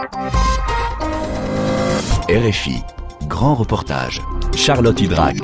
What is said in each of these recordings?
RFI, grand reportage. Charlotte Hydrac.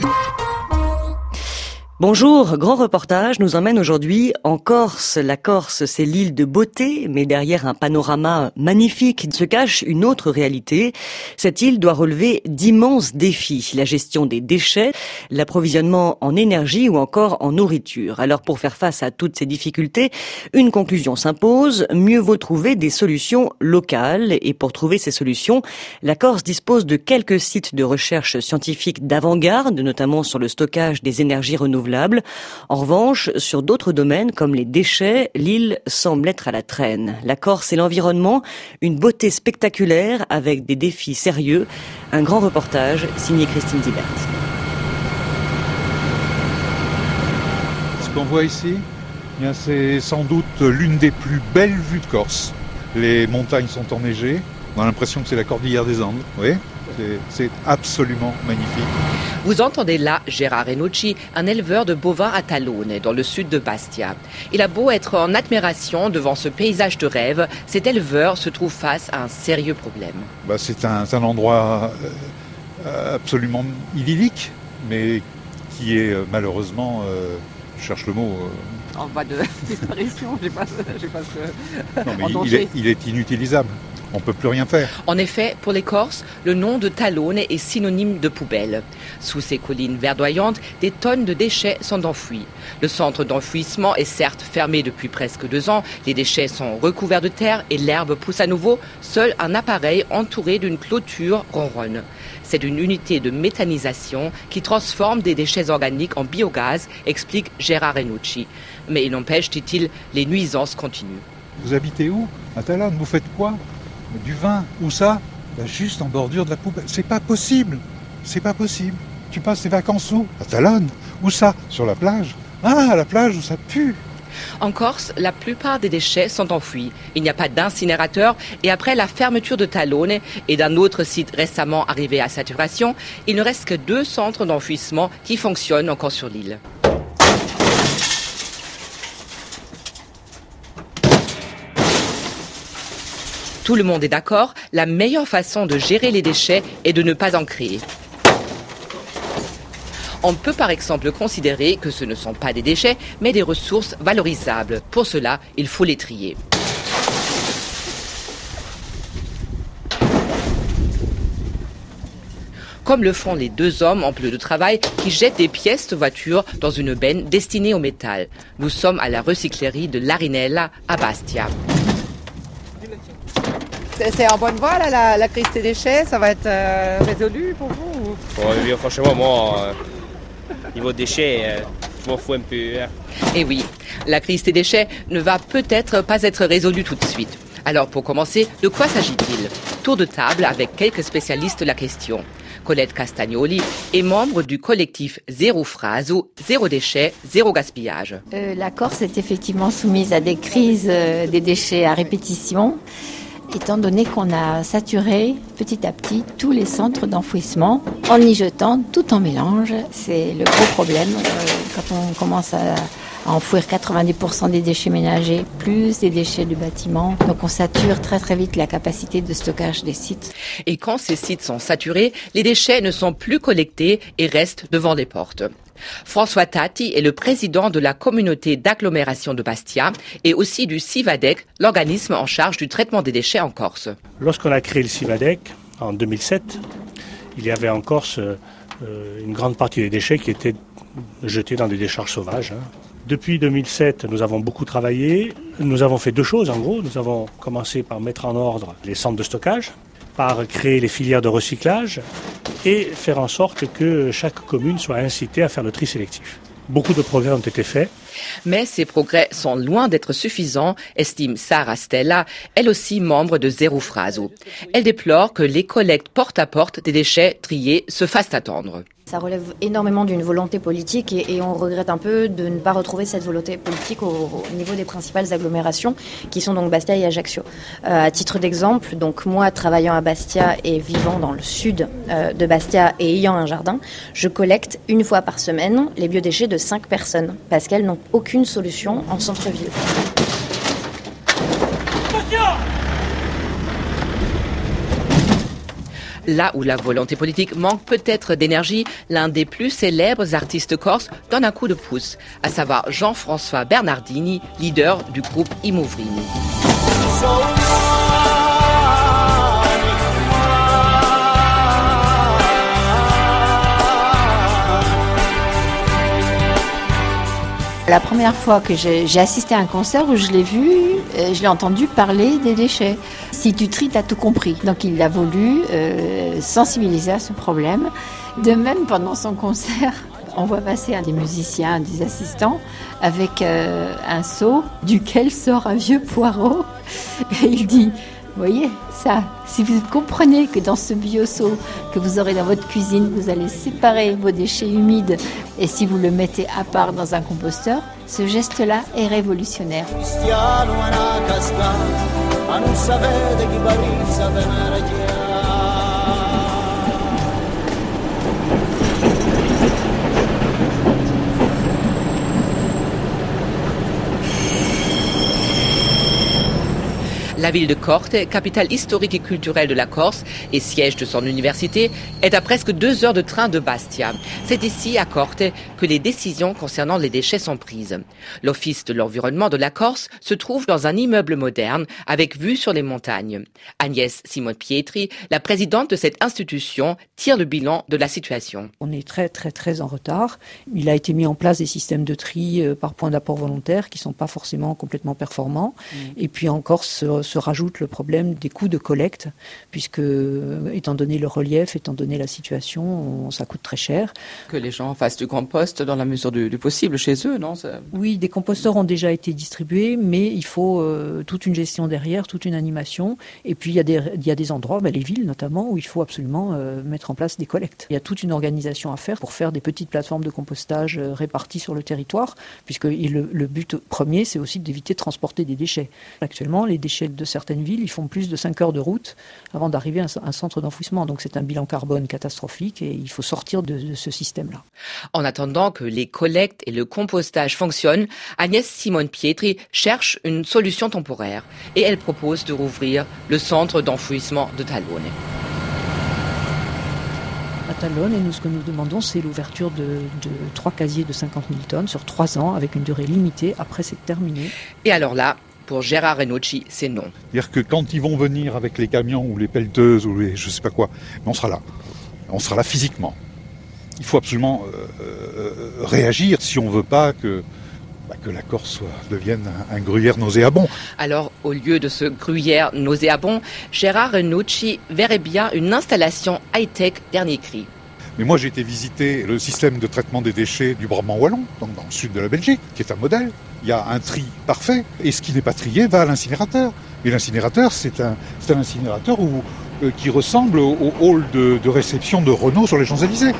Bonjour, grand reportage nous emmène aujourd'hui en Corse. La Corse, c'est l'île de beauté, mais derrière un panorama magnifique se cache une autre réalité. Cette île doit relever d'immenses défis. La gestion des déchets, l'approvisionnement en énergie ou encore en nourriture. Alors pour faire face à toutes ces difficultés, une conclusion s'impose. Mieux vaut trouver des solutions locales. Et pour trouver ces solutions, la Corse dispose de quelques sites de recherche scientifique d'avant-garde, notamment sur le stockage des énergies renouvelables. En revanche, sur d'autres domaines comme les déchets, l'île semble être à la traîne. La Corse et l'environnement, une beauté spectaculaire avec des défis sérieux. Un grand reportage signé Christine Dibert. Ce qu'on voit ici, c'est sans doute l'une des plus belles vues de Corse. Les montagnes sont enneigées. On a l'impression que c'est la cordillère des Andes. Oui, c'est absolument magnifique. Vous entendez là Gérard Renucci, un éleveur de bovins à Talone, dans le sud de Bastia. Il a beau être en admiration devant ce paysage de rêve, cet éleveur se trouve face à un sérieux problème. C'est un endroit absolument idyllique, mais qui est malheureusement, je cherche le mot... En voie de disparition, j'ai pas ce... Non, mais il est inutilisable. On ne peut plus rien faire. En effet, pour les Corses, le nom de Talone est synonyme de poubelle. Sous ces collines verdoyantes, des tonnes de déchets sont enfouis. Le centre d'enfouissement est certes fermé depuis presque 2 ans. Les déchets sont recouverts de terre et l'herbe pousse à nouveau. Seul un appareil entouré d'une clôture ronronne. C'est une unité de méthanisation qui transforme des déchets organiques en biogaz, explique Gérard Renucci. Mais il n'empêche, dit-il, les nuisances continuent. Vous habitez où? À Talone, vous faites quoi? Du vin, où ça? Juste en bordure de la poubelle. C'est pas possible. C'est pas possible. Tu passes tes vacances où? À Talone. Où ça? Sur la plage. Ah, à la plage où ça pue. En Corse, la plupart des déchets sont enfouis. Il n'y a pas d'incinérateur et après la fermeture de Talone et d'un autre site récemment arrivé à saturation, il ne reste que 2 centres d'enfouissement qui fonctionnent encore sur l'île. Tout le monde est d'accord, la meilleure façon de gérer les déchets est de ne pas en créer. On peut par exemple considérer que ce ne sont pas des déchets, mais des ressources valorisables. Pour cela, il faut les trier. Comme le font les 2 hommes en bleu de travail qui jettent des pièces de voiture dans une benne destinée au métal. Nous sommes à la recyclerie de l'Arinella à Bastia. C'est en bonne voie là, la crise des déchets, ça va être résolu pour vous? Oui, franchement, moi, niveau déchets, je m'en fous un peu. Et oui, la crise des déchets ne va peut-être pas être résolue tout de suite. Alors pour commencer, de quoi s'agit-il? Tour de table avec quelques spécialistes de la question. Colette Castagnoli est membre du collectif Zéro Fraso, Zéro Déchet, Zéro Gaspillage. La Corse est effectivement soumise à des crises des déchets à répétition, étant donné qu'on a saturé petit à petit tous les centres d'enfouissement en y jetant tout en mélange. C'est le gros problème quand on commence à enfouir 90% des déchets ménagers, plus des déchets du bâtiment. Donc on sature très très vite la capacité de stockage des sites. Et quand ces sites sont saturés, les déchets ne sont plus collectés et restent devant les portes. François Tati est le président de la communauté d'agglomération de Bastia et aussi du CIVADEC, l'organisme en charge du traitement des déchets en Corse. Lorsqu'on a créé le CIVADEC en 2007, il y avait en Corse une grande partie des déchets qui étaient jetés dans des décharges sauvages. Depuis 2007, nous avons beaucoup travaillé. Nous avons fait 2 choses en gros. Nous avons commencé par mettre en ordre les centres de stockage, par créer les filières de recyclage et faire en sorte que chaque commune soit incitée à faire le tri sélectif. Beaucoup de progrès ont été faits. Mais ces progrès sont loin d'être suffisants, estime Sarah Stella, elle aussi membre de Zéro Fraso. Elle déplore que les collectes porte à porte des déchets triés se fassent attendre. Ça relève énormément d'une volonté politique et on regrette un peu de ne pas retrouver cette volonté politique au niveau des principales agglomérations qui sont donc Bastia et Ajaccio. À titre d'exemple, donc moi travaillant à Bastia et vivant dans le sud de Bastia et ayant un jardin, je collecte 1 fois par semaine les biodéchets de 5 personnes parce qu'elles n'ont aucune solution en centre-ville. Là où la volonté politique manque peut-être d'énergie, l'un des plus célèbres artistes corses donne un coup de pouce, à savoir Jean-François Bernardini, leader du groupe I Movrini. La première fois que j'ai assisté à un concert où je l'ai entendu parler des déchets. Si tu tries, t'as tout compris. Donc il a voulu sensibiliser à ce problème. De même, pendant son concert, on voit passer un des musiciens, un des assistants, avec un seau duquel sort un vieux poireau. Et il dit... Vous voyez, ça, si vous comprenez que dans ce bioseau que vous aurez dans votre cuisine, vous allez séparer vos déchets humides et si vous le mettez à part dans un composteur, ce geste-là est révolutionnaire. La ville de Corte, capitale historique et culturelle de la Corse et siège de son université, est à presque 2 heures de train de Bastia. C'est ici, à Corte, que les décisions concernant les déchets sont prises. L'Office de l'environnement de la Corse se trouve dans un immeuble moderne avec vue sur les montagnes. Agnès Simone Pietri, la présidente de cette institution, tire le bilan de la situation. On est très en retard. Il a été mis en place des systèmes de tri par point d'apport volontaire qui ne sont pas forcément complètement performants. Et puis en Corse se rajoute le problème des coûts de collecte, puisque, étant donné le relief, étant donné la situation, ça coûte très cher. Que les gens fassent du compost dans la mesure du possible chez eux, non ? Oui, des composteurs ont déjà été distribués, mais il faut toute une gestion derrière, toute une animation. Et puis, il y a des endroits, les villes notamment, où il faut absolument mettre en place des collectes. Il y a toute une organisation à faire pour faire des petites plateformes de compostage réparties sur le territoire, puisque le but premier, c'est aussi d'éviter de transporter des déchets. Actuellement, les déchets de certaines villes, ils font plus de 5 heures de route avant d'arriver à un centre d'enfouissement. Donc c'est un bilan carbone catastrophique et il faut sortir de ce système-là. En attendant que les collectes et le compostage fonctionnent, Agnès Simone Pietri cherche une solution temporaire et elle propose de rouvrir le centre d'enfouissement de Talone. À Talone, et nous, ce que nous demandons, c'est l'ouverture de 3 casiers de 50 000 tonnes sur 3 ans avec une durée limitée. Après, c'est terminé. Et alors là, pour Gérard Renucci, c'est non. C'est-à-dire que quand ils vont venir avec les camions ou les pelleteuses ou les je sais pas quoi, on sera là. On sera là physiquement. Il faut absolument réagir si on veut pas que la Corse devienne un gruyère nauséabond. Alors, au lieu de ce gruyère nauséabond, Gérard Renucci verrait bien une installation high-tech dernier cri. Mais moi, j'ai été visiter le système de traitement des déchets du Brabant wallon, donc dans le sud de la Belgique, qui est un modèle. Il y a un tri parfait, et ce qui n'est pas trié va à l'incinérateur. Et l'incinérateur, c'est un incinérateur qui ressemble au hall de réception de Renault sur les Champs-Élysées.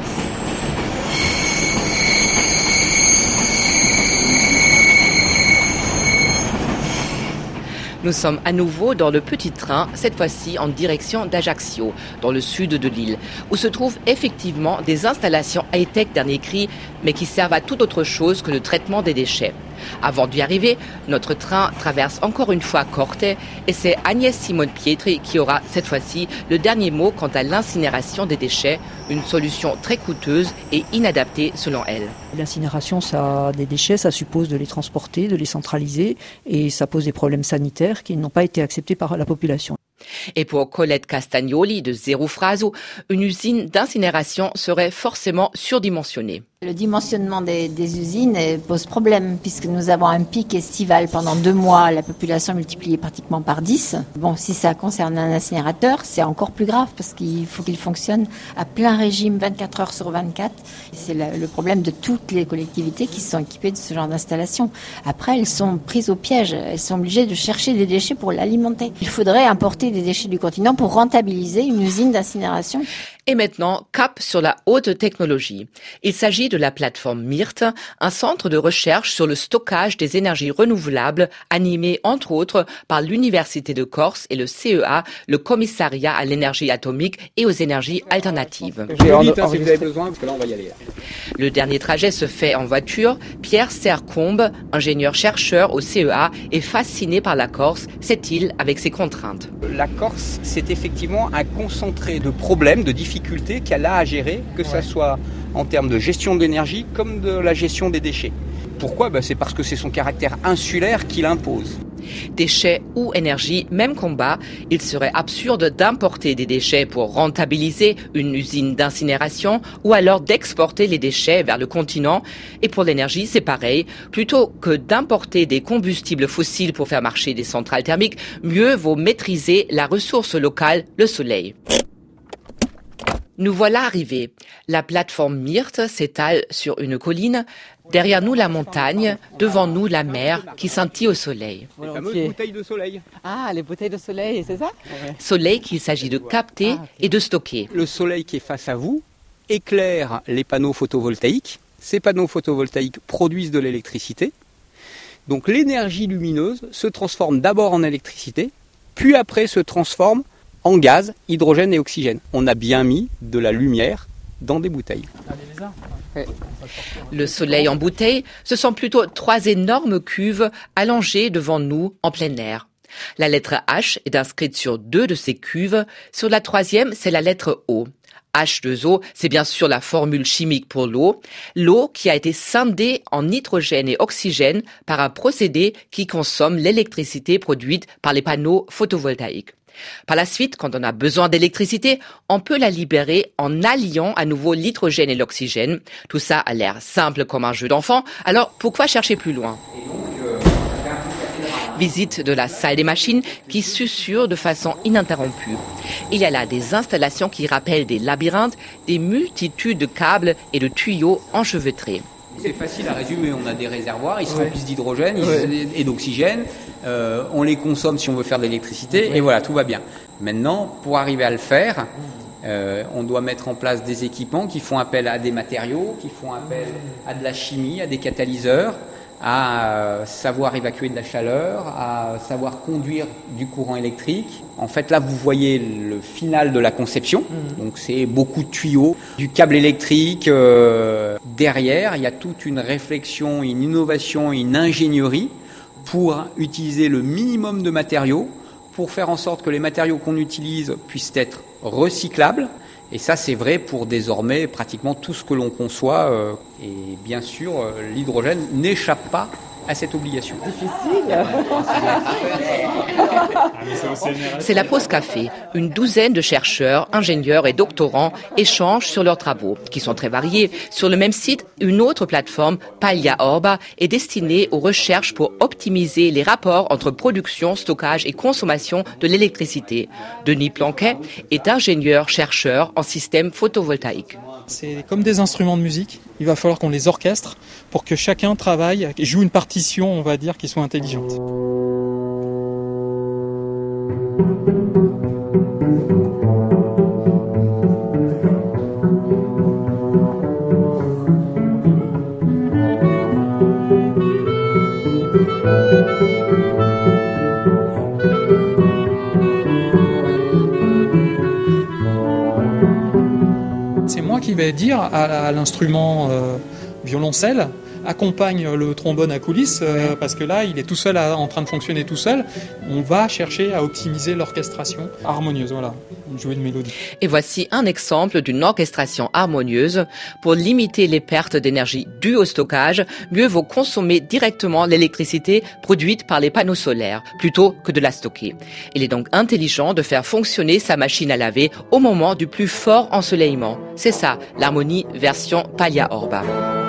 Nous sommes à nouveau dans le petit train, cette fois-ci en direction d'Ajaccio, dans le sud de l'île, où se trouvent effectivement des installations high-tech dernier cri, mais qui servent à tout autre chose que le traitement des déchets. Avant d'y arriver, notre train traverse encore une fois Corte et c'est Agnès Simone Pietri qui aura cette fois-ci le dernier mot quant à l'incinération des déchets, une solution très coûteuse et inadaptée selon elle. L'incinération des déchets, ça suppose de les transporter, de les centraliser et ça pose des problèmes sanitaires qui n'ont pas été acceptés par la population. Et pour Colette Castagnoli de Zero Fraso, une usine d'incinération serait forcément surdimensionnée. Le dimensionnement des usines pose problème puisque nous avons un pic estival pendant 2 mois, la population multipliée pratiquement par 10. Bon, si ça concerne un incinérateur, c'est encore plus grave parce qu'il faut qu'il fonctionne à plein régime 24 heures sur 24. C'est le problème de toutes les collectivités qui sont équipées de ce genre d'installation. Après, elles sont prises au piège. Elles sont obligées de chercher des déchets pour l'alimenter. Il faudrait importer des déchets du continent pour rentabiliser une usine d'incinération. Et maintenant, cap sur la haute technologie. Il s'agit de la plateforme MIRT, un centre de recherche sur le stockage des énergies renouvelables, animé entre autres par l'Université de Corse et le CEA, le Commissariat à l'énergie atomique et aux énergies alternatives. Si vous avez besoin, parce que là on va y aller. Le dernier trajet se fait en voiture. Pierre Sercombe, ingénieur-chercheur au CEA, est fasciné par la Corse, cette île avec ses contraintes. La Corse, c'est effectivement un concentré de problèmes, de difficultés qu'elle a à gérer, que ce soit en termes de gestion de l'énergie comme de la gestion des déchets. Pourquoi ? C'est parce que c'est son caractère insulaire qui l'impose. Déchets ou énergie, même combat. Il serait absurde d'importer des déchets pour rentabiliser une usine d'incinération ou alors d'exporter les déchets vers le continent. Et pour l'énergie, c'est pareil. Plutôt que d'importer des combustibles fossiles pour faire marcher des centrales thermiques, mieux vaut maîtriser la ressource locale, le soleil. Nous voilà arrivés. La plateforme MIRT s'étale sur une colline. Derrière nous, la montagne. Devant nous, la mer qui scintille au soleil. Les fameuses bouteilles de soleil. Ah, les bouteilles de soleil, c'est ça? Soleil qu'il s'agit de capter et de stocker. Le soleil qui est face à vous éclaire les panneaux photovoltaïques. Ces panneaux photovoltaïques produisent de l'électricité. Donc l'énergie lumineuse se transforme d'abord en électricité, puis après se transforme en gaz, hydrogène et oxygène. On a bien mis de la lumière dans des bouteilles. Le soleil en bouteille, ce sont plutôt 3 énormes cuves allongées devant nous en plein air. La lettre H est inscrite sur 2 de ces cuves. Sur la 3e, c'est la lettre O. H2O, c'est bien sûr la formule chimique pour l'eau. L'eau qui a été scindée en nitrogène et oxygène par un procédé qui consomme l'électricité produite par les panneaux photovoltaïques. Par la suite, quand on a besoin d'électricité, on peut la libérer en alliant à nouveau l'hydrogène et l'oxygène. Tout ça a l'air simple comme un jeu d'enfant, alors pourquoi chercher plus loin ? Visite de la salle des machines qui susurre de façon ininterrompue. Il y a là des installations qui rappellent des labyrinthes, des multitudes de câbles et de tuyaux enchevêtrés. C'est facile à résumer, on a des réservoirs, ils se remplissent d'hydrogène et d'oxygène, on les consomme si on veut faire de l'électricité, et voilà, tout va bien. Maintenant, pour arriver à le faire, on doit mettre en place des équipements qui font appel à des matériaux, qui font appel à de la chimie, à des catalyseurs, à savoir évacuer de la chaleur, à savoir conduire du courant électrique. En fait, là, vous voyez le final de la conception. Donc, c'est beaucoup de tuyaux, du câble électrique. Derrière, il y a toute une réflexion, une innovation, une ingénierie pour utiliser le minimum de matériaux, pour faire en sorte que les matériaux qu'on utilise puissent être recyclables. Et ça, c'est vrai pour désormais pratiquement tout ce que l'on conçoit. Et bien sûr, l'hydrogène n'échappe pas à cette obligation. C'est la pause café. Une douzaine de chercheurs, ingénieurs et doctorants échangent sur leurs travaux, qui sont très variés. Sur le même site, une autre plateforme, Paglia Orba, est destinée aux recherches pour optimiser les rapports entre production, stockage et consommation de l'électricité. Denis Planquet est ingénieur-chercheur en système photovoltaïque. C'est comme des instruments de musique. Il va falloir qu'on les orchestre pour que chacun travaille et joue une partition, on va dire, qui soit intelligente. C'est moi qui vais dire à l'instrument violoncelle, accompagne le trombone à coulisses, parce que là, il est tout seul en train de fonctionner tout seul. On va chercher à optimiser l'orchestration harmonieuse, voilà, jouer une mélodie. Et voici un exemple d'une orchestration harmonieuse. Pour limiter les pertes d'énergie dues au stockage, mieux vaut consommer directement l'électricité produite par les panneaux solaires, plutôt que de la stocker. Il est donc intelligent de faire fonctionner sa machine à laver au moment du plus fort ensoleillement. C'est ça, l'harmonie version Paglia Orba.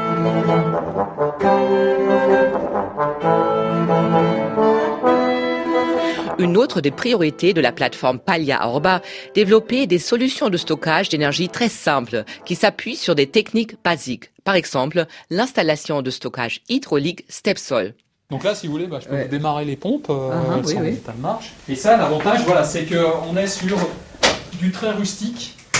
Une autre des priorités de la plateforme Paglia Orba, développer des solutions de stockage d'énergie très simples qui s'appuient sur des techniques basiques. Par exemple, l'installation de stockage hydraulique Stepsol. Donc là, si vous voulez, je peux vous démarrer les pompes, elles sont en état de marche. Et ça, l'avantage, voilà, c'est qu'on est sur du très rustique.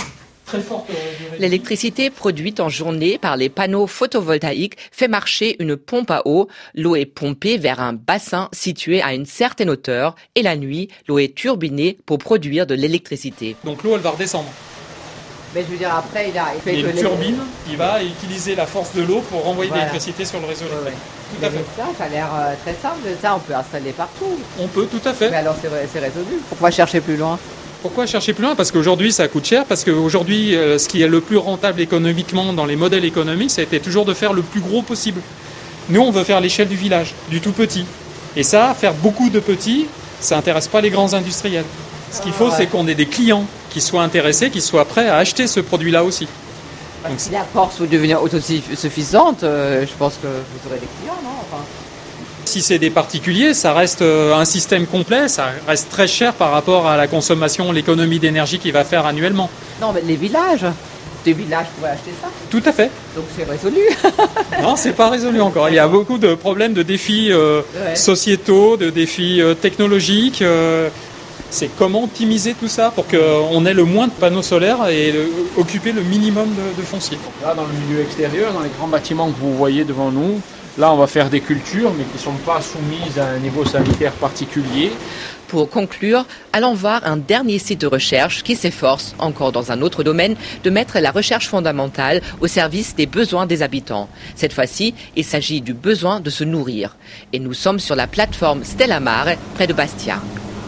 Très forte durée. L'électricité produite en journée par les panneaux photovoltaïques fait marcher une pompe à eau. L'eau est pompée vers un bassin situé à une certaine hauteur et la nuit, l'eau est turbinée pour produire de l'électricité. Donc l'eau, elle va redescendre. Mais je veux dire, après, il fait Il y a que une turbine qui va utiliser la force de l'eau pour renvoyer de l'électricité sur le réseau électrique. Tout à fait. Ça a l'air très simple. Ça, on peut installer partout. On peut, tout à fait. Mais alors, c'est résolu. Pourquoi chercher plus loin? Pourquoi chercher plus loin? Parce qu'aujourd'hui, ça coûte cher. Parce qu'aujourd'hui, ce qui est le plus rentable économiquement dans les modèles économiques, ça a été toujours de faire le plus gros possible. Nous, on veut faire l'échelle du village, du tout petit. Et ça, faire beaucoup de petits, ça n'intéresse pas les grands industriels. Ce qu'il faut, c'est qu'on ait des clients qui soient intéressés, qui soient prêts à acheter ce produit-là aussi. Donc, si la Corse veut devenir autosuffisante, je pense que vous aurez des clients, non? Enfin... Si c'est des particuliers, ça reste un système complet, ça reste très cher par rapport à la consommation, l'économie d'énergie qu'il va faire annuellement. Non, mais les villages pourraient acheter ça. Tout à fait. Donc c'est résolu. Non, c'est pas résolu encore. Il y a beaucoup de problèmes, de défis sociétaux, de défis technologiques. C'est comment optimiser tout ça pour qu'on ait le moins de panneaux solaires et occuper le minimum de foncier. Là, dans le milieu extérieur, dans les grands bâtiments que vous voyez devant nous, là, on va faire des cultures, mais qui ne sont pas soumises à un niveau sanitaire particulier. Pour conclure, allons voir un dernier site de recherche qui s'efforce, encore dans un autre domaine, de mettre la recherche fondamentale au service des besoins des habitants. Cette fois-ci, il s'agit du besoin de se nourrir. Et nous sommes sur la plateforme Stella Mare, près de Bastia.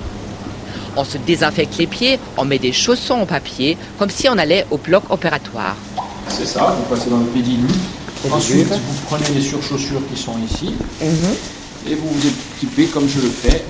On se désinfecte les pieds, on met des chaussons en papier, comme si on allait au bloc opératoire. C'est ça, vous passez dans le pédiluve. Ensuite, vous prenez les surchaussures qui sont ici et vous vous équipez comme je le fais.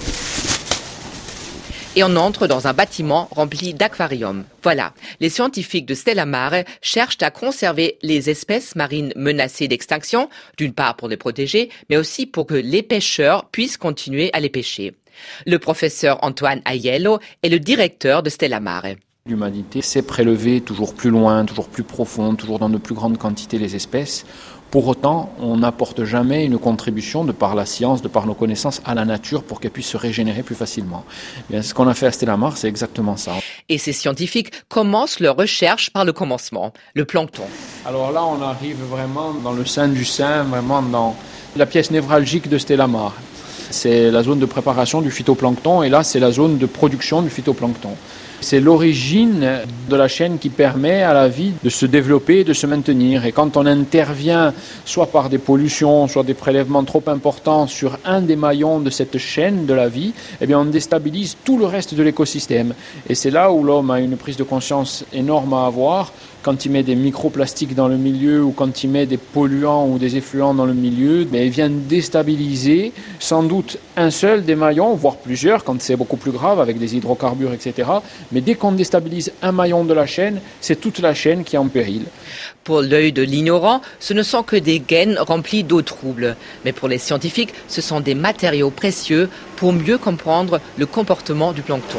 Et on entre dans un bâtiment rempli d'aquariums. Voilà, les scientifiques de Stella Mare cherchent à conserver les espèces marines menacées d'extinction, d'une part pour les protéger, mais aussi pour que les pêcheurs puissent continuer à les pêcher. Le professeur Antoine Aiello est le directeur de Stella Mare. L'humanité sait prélever toujours plus loin, toujours plus profond, toujours dans de plus grandes quantités les espèces. Pour autant, on n'apporte jamais une contribution de par la science, de par nos connaissances à la nature pour qu'elle puisse se régénérer plus facilement. Et bien, ce qu'on a fait à Stella Mare, c'est exactement ça. Et ces scientifiques commencent leur recherche par le commencement, le plancton. Alors là, on arrive vraiment dans le sein du sein, vraiment dans la pièce névralgique de Stella Mare. C'est la zone de préparation du phytoplancton et là, c'est la zone de production du phytoplancton. C'est l'origine de la chaîne qui permet à la vie de se développer et de se maintenir. Et quand on intervient soit par des pollutions, soit des prélèvements trop importants sur un des maillons de cette chaîne de la vie, eh bien on déstabilise tout le reste de l'écosystème. Et c'est là où l'homme a une prise de conscience énorme à avoir. Quand il met des microplastiques dans le milieu ou quand il met des polluants ou des effluents dans le milieu, il vient déstabiliser sans doute un seul des maillons, voire plusieurs, quand c'est beaucoup plus grave avec des hydrocarbures, etc. Mais dès qu'on déstabilise un maillon de la chaîne, c'est toute la chaîne qui est en péril. Pour l'œil de l'ignorant, ce ne sont que des gaines remplies d'eau trouble. Mais pour les scientifiques, ce sont des matériaux précieux pour mieux comprendre le comportement du plancton.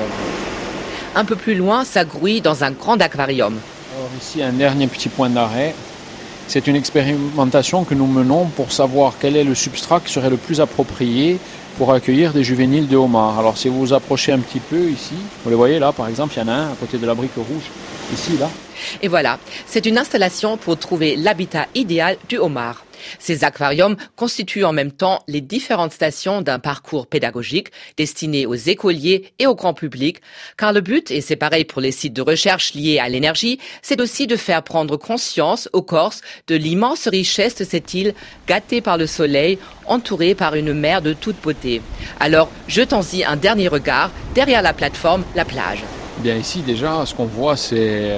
Un peu plus loin, ça grouille dans un grand aquarium. Alors ici, un dernier petit point d'arrêt. C'est une expérimentation que nous menons pour savoir quel est le substrat qui serait le plus approprié pour accueillir des juvéniles de homards. Alors si vous vous approchez un petit peu ici, vous les voyez là par exemple, il y en a un à côté de la brique rouge, ici là. Et voilà, c'est une installation pour trouver l'habitat idéal du homard. Ces aquariums constituent en même temps les différentes stations d'un parcours pédagogique destiné aux écoliers et au grand public, car le but, et c'est pareil pour les sites de recherche liés à l'énergie, c'est aussi de faire prendre conscience aux Corses de l'immense richesse de cette île gâtée par le soleil, entourée par une mer de toute beauté. Alors, jetons-y un dernier regard, derrière la plateforme, la plage. Bien ici déjà, ce qu'on voit c'est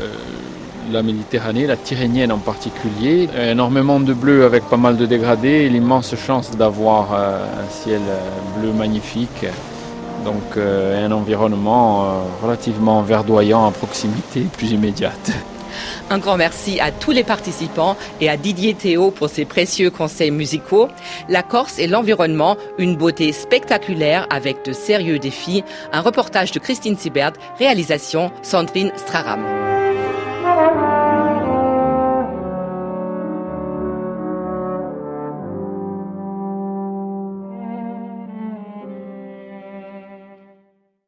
la Méditerranée, la Tyrrhénienne en particulier. Énormément de bleu avec pas mal de dégradés et l'immense chance d'avoir un ciel bleu magnifique. Donc un environnement relativement verdoyant à proximité plus immédiate. Un grand merci à tous les participants et à Didier Théo pour ses précieux conseils musicaux. La Corse et l'environnement, une beauté spectaculaire avec de sérieux défis. Un reportage de Christine Sibert, réalisation Sandrine Straram.